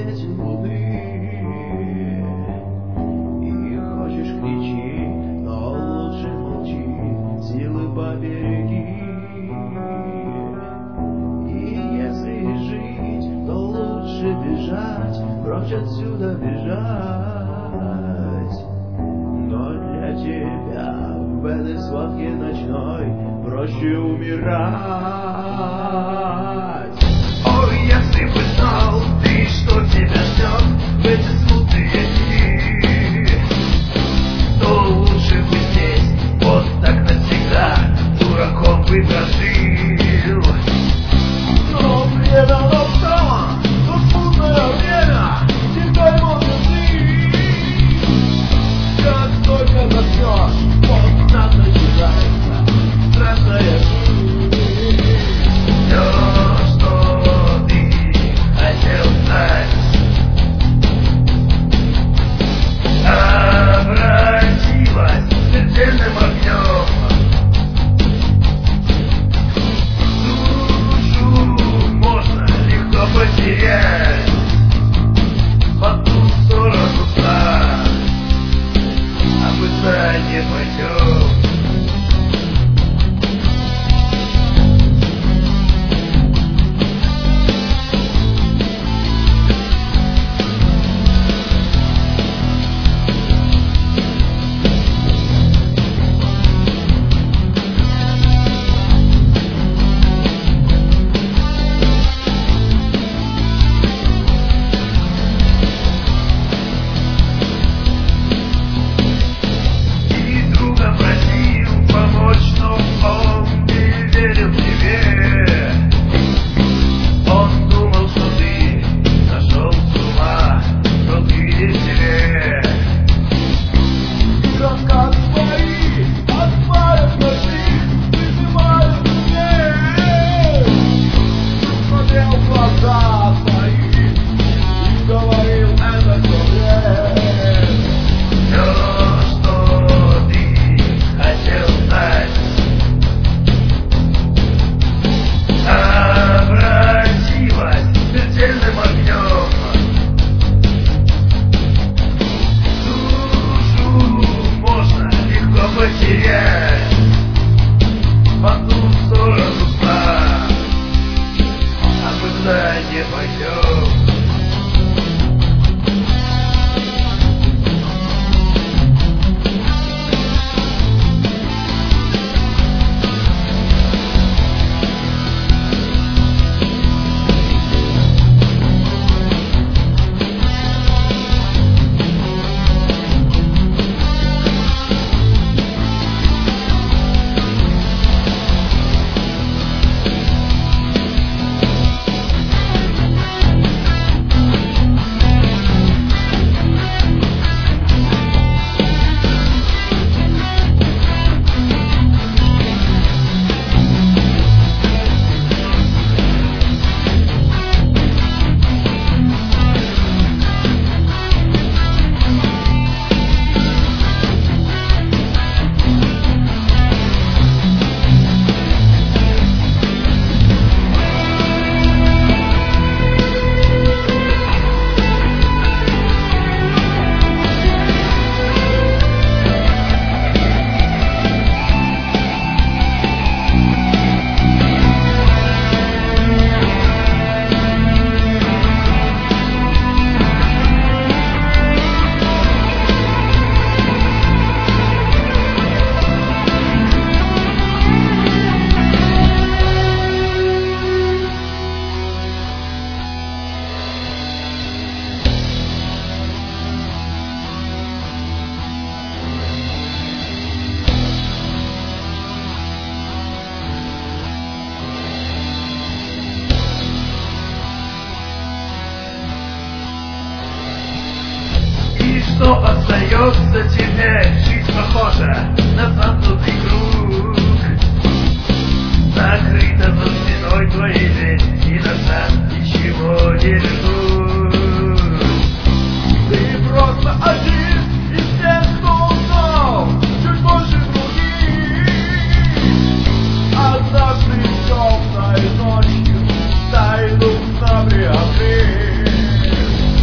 светил луны. И хочешь кричи, но лучше молчи, силы побереги. И если жить, то лучше бежать, прочь отсюда бежать. Но для тебя в этой схватке ночной проще умирать. Ой, если бы знал ты, что тебя ждет в эти смутные дни, то лучше бы здесь вот так навсегда дураком бы прожил. Но время настало, то смутное время, теперь можно жить. Как только заснешь, вот так начинается страшная жизнь. Все, что ты хотел знать, обратилось смертельным огнем. Душу можно легко потерять по ту сторону сна, а мы туда не пойдем. Потерять по ту сторону сна, а мы туда не пойдем. Что остается теперь? Жизнь похожа на замкнутый круг, закрыта за спиной твоей дверь, и назад ничего не вернуть. Ты просто один из тех, кто узнал чуть больше других. Однажды темной ночью тайну приобрел.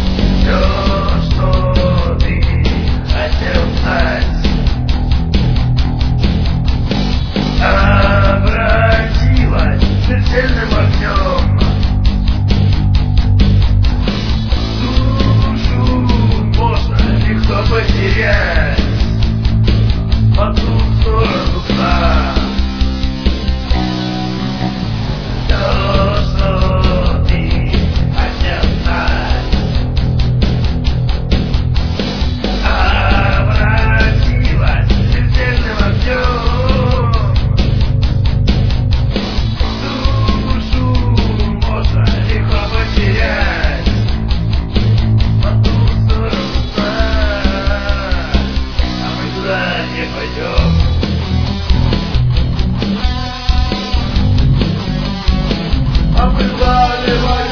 открывай